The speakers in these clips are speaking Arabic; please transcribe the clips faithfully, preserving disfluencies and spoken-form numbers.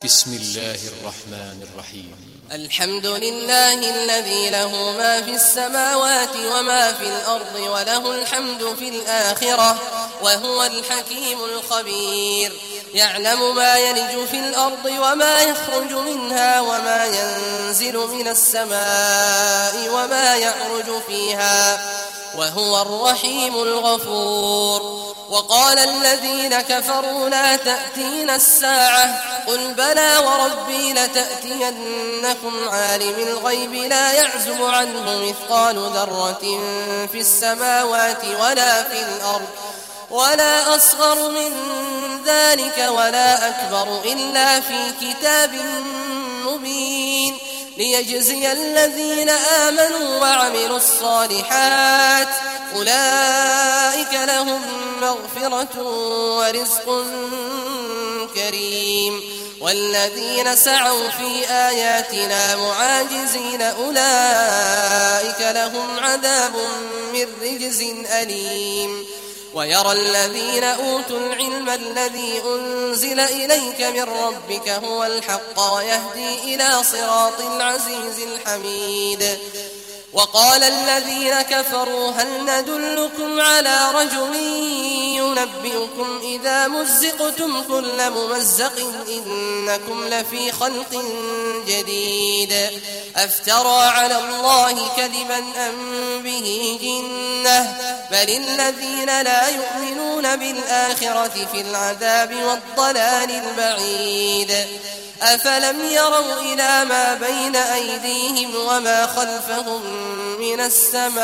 بسم الله الرحمن الرحيم. الحمد لله الذي له ما في السماوات وما في الأرض وله الحمد في الآخرة وهو الحكيم الخبير. يعلم ما يلج في الأرض وما يخرج منها وما ينزل من السماء وما يعرج فيها وهو الرحيم الغفور. وقال الذين كفروا لا تأتينا الساعة قل بلى وربي لتأتينكم عالم الغيب لا يعزب عنه مثقال ذرة في السماوات ولا في الأرض ولا أصغر من ذلك ولا أكبر إلا في كتاب مبين ليجزي الذين آمنوا وعملوا الصالحات أولئك لهم مغفرة ورزق كريم. والذين سعوا في آياتنا معاجزين أولئك لهم عذاب من رجز أليم. ويرى الذين أوتوا العلم الذي أنزل إليك من ربك هو الحق ويهدي إلى صراط العزيز الحميد. وقال الذين كفروا هل ندلكم على رجل ينبئكم إذا مزقتم كل ممزق إنكم لفي خلق جديد أفترى على الله كذبا أم به جنة بل الذين لا يؤمنون بالآخرة في العذاب والضلال البعيد. أفلم يروا إلى ما بين أيديهم وما خلفهم من السماء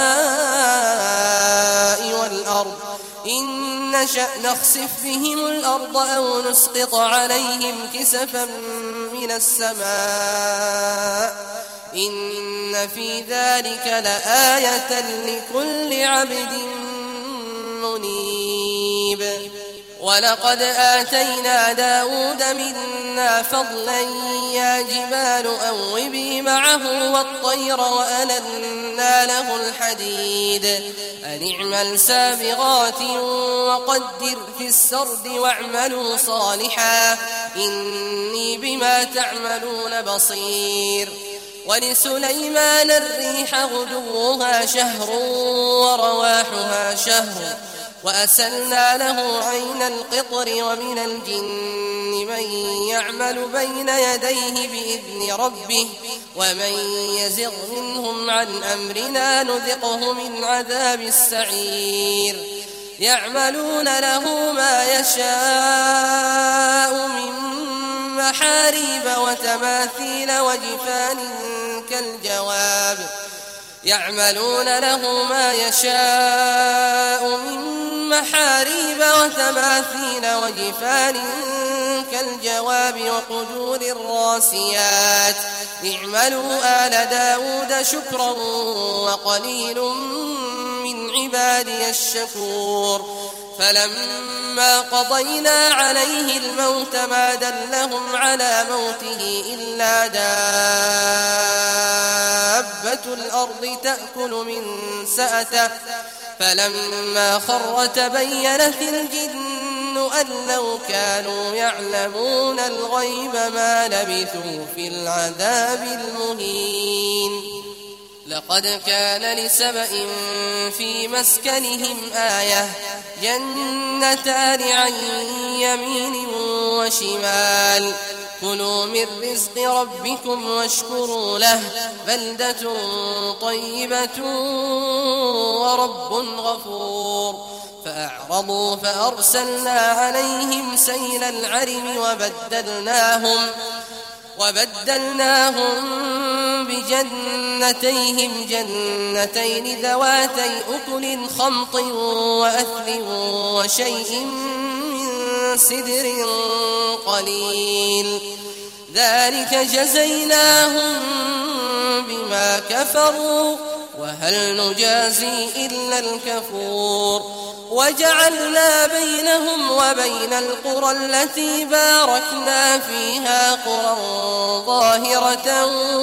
والأرض إن نشأ نخسف بهم الأرض أو نسقط عليهم كسفا من السماء إن في ذلك لآية لكل عبد منيب. ولقد آتينا داود منا فضلا يا جبال أوبي معه والطير وألنا له الحديد أن اعمل سابغات وقدر في السرد واعملوا صالحا إني بما تعملون بصير. ولسليمان الريح غدوها شهر ورواحها شهر وأسلنا له عين القطر ومن الجن من يعمل بين يديه بإذن ربه ومن يزغ منهم عن أمرنا نذقه من عذاب السعير. يعملون له ما يشاء من محاريب وتماثيل وجفان كالجواب يعملون له ما يشاء من محاريب وتماثيل وجفان كالجواب وقدور الراسيات اعملوا آل داود شكرا وقليل من عبادي الشكور. فلما قضينا عليه الموت ما دلهم على موته إلا دابة الأرض تأكل من سأته فلما خر تبينت الجن أن لو كانوا يعلمون الغيب ما لبثوا في العذاب المهين. لقد كان لسبإ في مسكنهم آية جنتان عن يمين وشمال كلوا من رزق ربكم واشكروا له بلدة طيبة ورب غفور. فأعرضوا فأرسلنا عليهم سيل العرم وبدلناهم وبدلناهم بجنتيهم جنتين ذواتي أكل خمط وأثل وشيء من سدر قليل ذلك جزيناهم بما كفروا وهل نجازي إلا الكفور. وجعلنا بينهم وبين القرى التي باركنا فيها قرى ظاهرة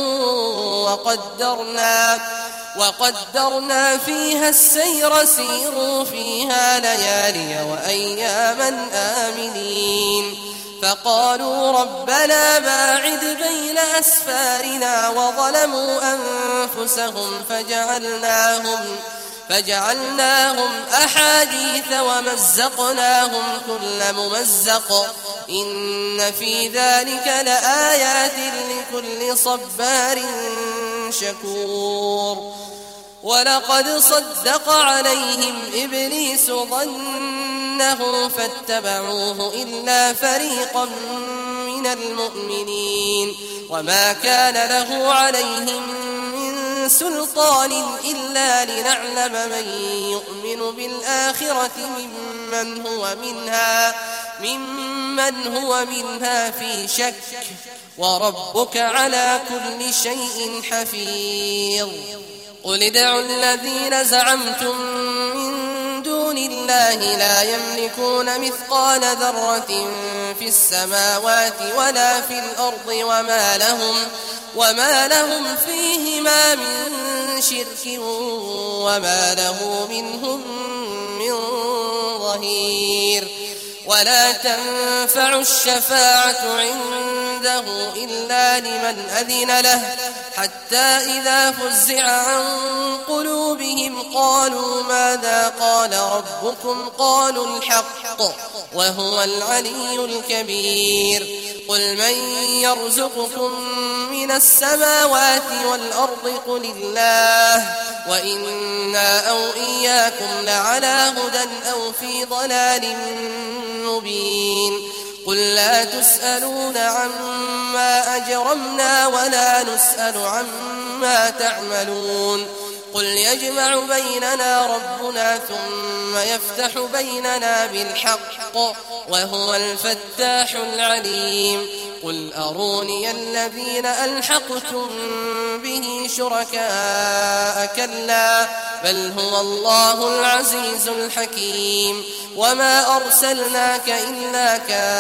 وقدرنا, وقدرنا فيها السير سيروا فيها ليالي وأياما آمنين فقالوا ربنا باعد بين أسفارنا وظلموا أنفسهم فجعلناهم فجعلناهم أحاديث ومزقناهم كل ممزق إن في ذلك لآيات لكل صبار شكور ولقد صدق عليهم إبليس ظنه فاتبعوه إلا فريقا من المؤمنين وما كان له عليهم من سلطان إلا لنعلم من يؤمن بالآخرة ممن هو منها ممن هو منها في شك وربك على كل شيء حفيظ قل ادعوا الذين زعمتم من دون الله لا يملكون مثقال ذرة في السماوات ولا في الأرض وما لهم وما لهم فيهما من شرك وما له منهم من ظهير ولا تنفع الشفاعة عنده إلا لمن أذن له حتى إذا فزع عن قلوبهم قالوا ماذا قال ربكم قالوا الحق وهو العلي الكبير قل من يرزقكم من السماوات والأرض قل الله وإنا أو إياكم لعلى هدى أو في ضلال مبين قل لا تسألون عما أجرمنا ولا نسأل عما تعملون قل يجمع بيننا ربنا ثم يفتح بيننا بالحق وهو الفتاح العليم قل أروني الذين ألحقتم به شركاء كلا بل هو الله العزيز الحكيم وما أرسلناك إلا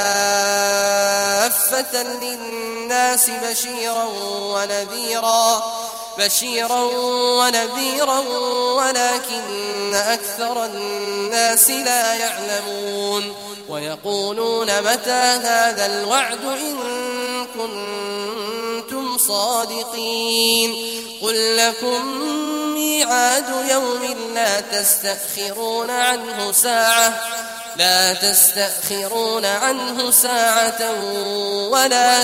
كافة للناس بشيرا ونذيرا بشيرا ونذيرا ولكن أكثر الناس لا يعلمون ويقولون متى هذا الوعد إن كنتم صادقين قل لكم ميعاد يوم لا تستأخرون عنه ساعة لا تستأخرون عنه ساعة ولا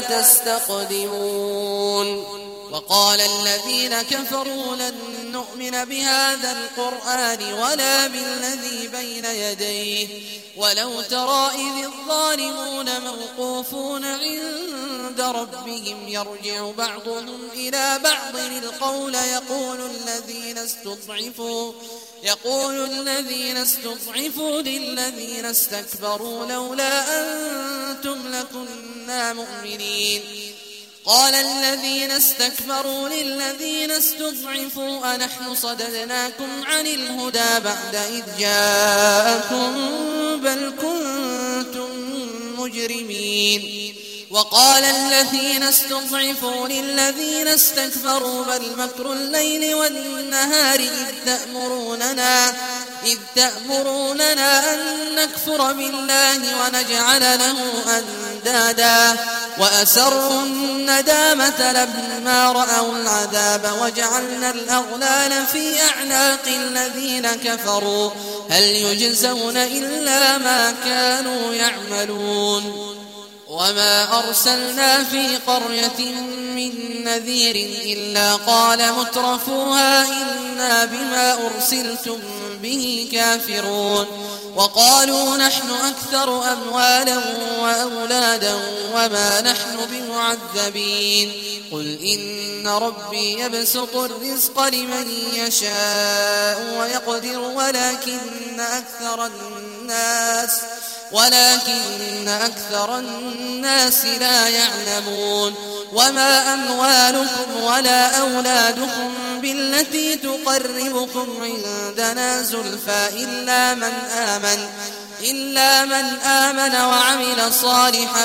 تستقدمون وقال الذين كفروا لن نؤمن بهذا القرآن ولا بالذي بين يديه ولو ترى إذ الظالمون موقوفون عند ربهم يرجع بعضهم إلى بعض القول يقول الذين استضعفوا يقول الذين استضعفوا للذين استكبروا لولا أنتم لكنا مؤمنين قال الذين استكبروا للذين استضعفوا أنحن صددناكم عن الهدى بعد إذ جاءكم بل كنتم مجرمين وقال الذين استضعفوا للذين استكبروا بل مكر الليل والنهار إذ تأمروننا إذ تأمروننا أن نكفر بالله ونجعل له أندادا وأسروا الندامة لما رأوا العذاب وجعلنا الأغلال في أعناق الذين كفروا هل يجزون إلا ما كانوا يعملون وما أرسلنا في قرية من نذير إلا قال مترفوها إنا بما أرسلتم به كافرون وقالوا نحن أكثر أموالا وأولادا وما نحن بمعذبين قل إن ربي يبسط الرزق لمن يشاء ويقدر ولكن أكثر الناس ولكن أكثر الناس لا يعلمون وما أموالكم ولا أولادكم بالتي تقربكم عندنا زلفى إلا من آمن إلا من آمن وعمل صالحا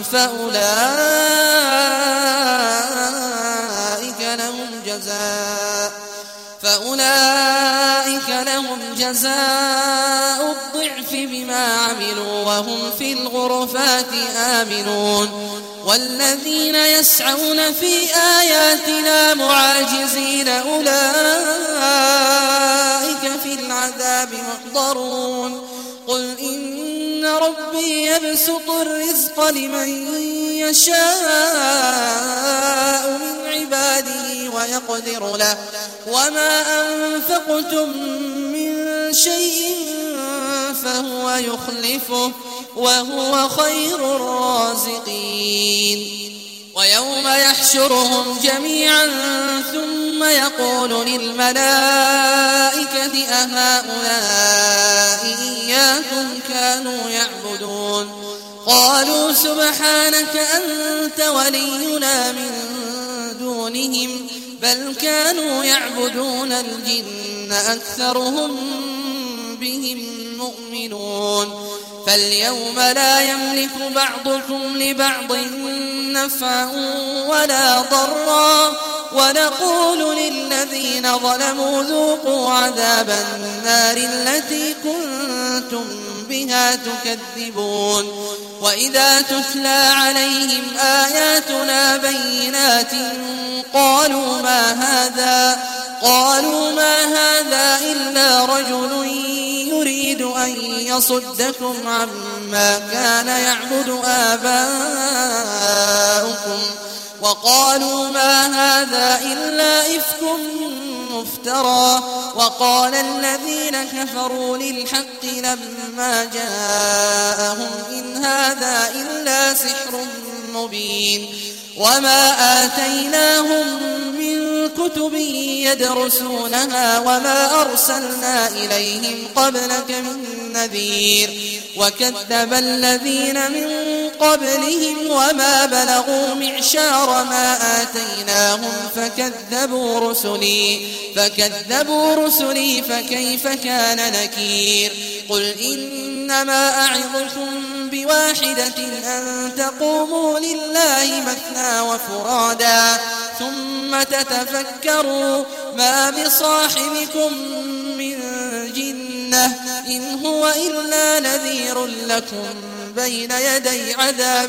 فأولئك لهم جزاء فأولئك لهم جزاء الضعف بما ما عملوا وهم في الغرفات آمنون والذين يسعون في آياتنا معاجزين أولئك في العذاب محضرون قل إن ربي يبسط الرزق لمن يشاء من عباده ويقدر له وما أنفقتم من شيء فهو يخلفه وهو خير الرازقين ويوم يحشرهم جميعا ثم يقول للملائكة أهؤلاء إياكم كانوا يعبدون قالوا سبحانك أنت ولينا من دونهم بل كانوا يعبدون الجن أكثرهم بهم مؤمنون فاليوم لا يملك بعضكم لبعض نفعا ولا ضرا ونقول للذين ظلموا ذوقوا عذاب النار التي كنتم بها تكذبون وإذا تتلى عليهم آياتنا بينات قالوا ما هذا قالوا ما هذا إلا رجل يريد أن يصدكم عما كان يعبد آباؤكم وقالوا ما هذا إلا إفك مفترى وقال الذين كفروا للحق لما جاءهم إن هذا إلا سحر مبين وما آتيناهم من كتب يدرسونها وما أرسلنا إليهم قبلك من نذير وكذب الذين من قبلهم وما بلغوا معشار ما آتيناهم فكذبوا رسلي فكذبوا رسلي فكيف كان نكير قل إنما أعظكم بواحدة أن تقوموا لله مثنى وفرادا ثم تتفكروا ما بصاحبكم من جنة إن هو إلا نذير لكم بين يدي عذاب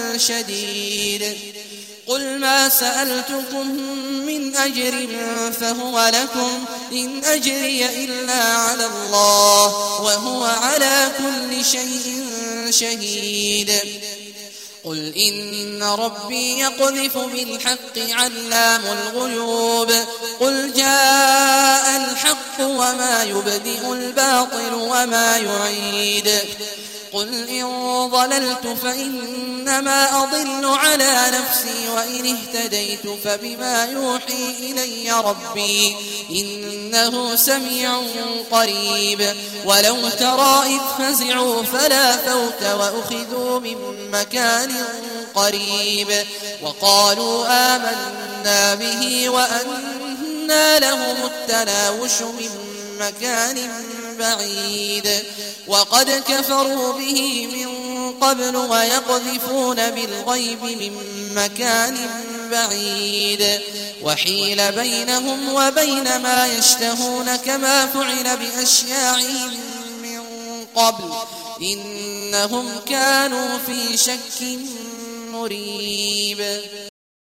شديد قل ما سألتكم من أجر فهو لكم إن أجري إلا على الله وهو على كل شيء شهيد قل إن ربي يقذف بالحق علام الغيوب قل جاء الحق وما يبدئ الباطل وما يعيد قل إن ضللت فإنما أضل على نفسي وإن اهتديت فبما يوحي إلي ربي إنه سميع قريب ولو ترى إذ فزعوا فلا فوت وأخذوا من مكان قريب وقالوا آمنا به وأنى لهم التناوش من مكان بعيد وقد كفروا به من قبل ويقذفون بالغيب من مكان بعيد وحيل بينهم وبين ما يشتهون كما فعل بأشياعهم من قبل إنهم كانوا في شك مريب.